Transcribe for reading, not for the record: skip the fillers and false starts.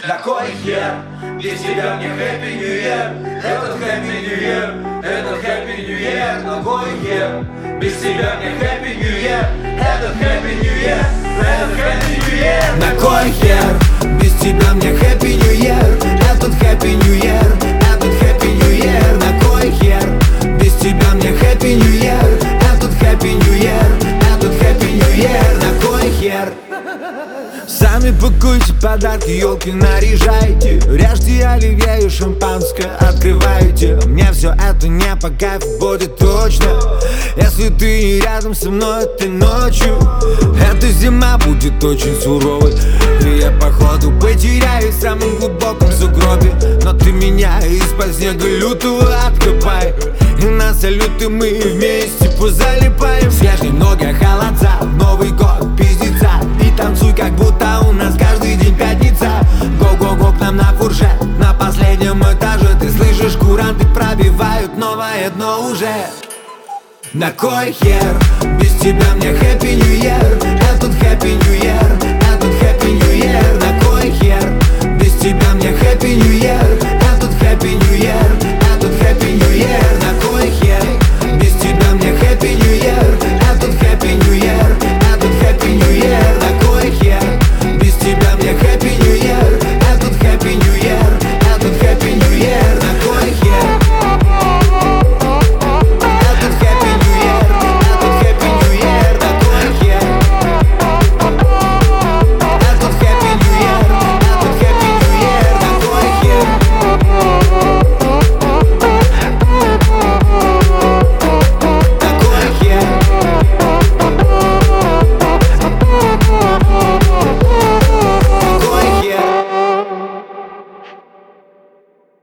На кой хер? Без тебя мне Happy New Year. Этот Happy New Year, этот Happy New Year. На кой хер? Без тебя мне Happy New Year. Этот Happy New Year, этот Happy New Year. На кой хер? Без тебя мне Happy New Year. Этот Happy New Year, этот Happy New Year. На кой хер? Без тебя мне Happy New Year. Этот Happy New Year, этот Happy New Year. На кой хер? Сами пакуйте подарки, елки наряжайте, режьте оливье и шампанское открывайте. Мне все это не по кайфу будет точно, если ты рядом со мной этой ночью. Эта зима будет очень суровой, и я походу потеряюсь в самом глубоком сугробе. Но ты меня из-под снега лютого откопай, и на салюты мы вместе позалипаем. Свежие ноги, холодца, Новый год, пиздеца. И танцуй, как будто у нас каждый день пятница. Го-го-го к нам на фуршет, на последнем этаже. Ты слышишь, куранты пробивают новое дно уже. На кой хер? Без тебя мне Happy New Year. Этот Happy New Year,